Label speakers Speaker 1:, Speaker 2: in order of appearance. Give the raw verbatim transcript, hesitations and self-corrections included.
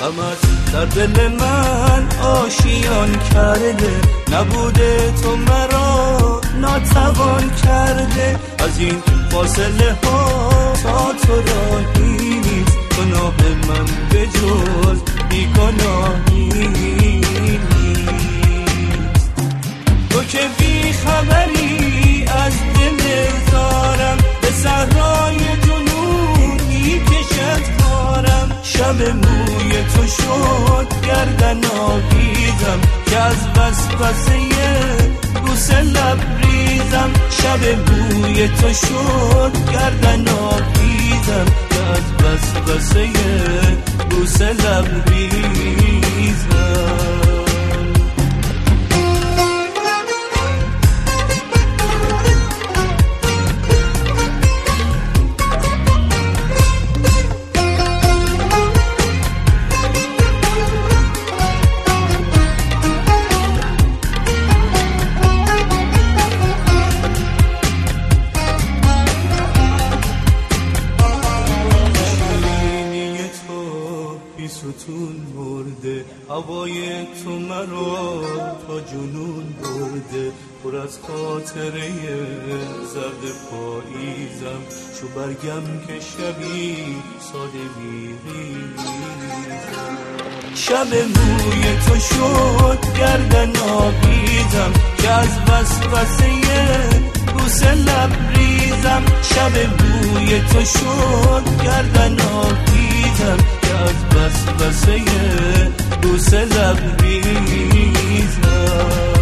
Speaker 1: غمت در دل من آشیان کرده، نبوده تو مرا ناتوان کرده. از این فاصله ها تا تو راهی نیست، گناه من به جز بیگناهی نیست. تو که بی خبری از دل زارم، به صحرای جنون می کشد کارم. شب موی تو شد گردن آویزم، که از وسوسه بوسه لبریزم. شب موی تو شد گردن آویزم، که از وسوسه بوسه لبریزم. ستون مرده، هوای تو مرا تا جنون برده. پر از خاطره زرد پاییزم، چو برگم که شبی ساده میریزم. شب موی تو شد گردن آویزم، که از وسوسه بوسه لبریزم. شب موی تو شد گردن آویزم، از وسوسه بوسه لبریزم.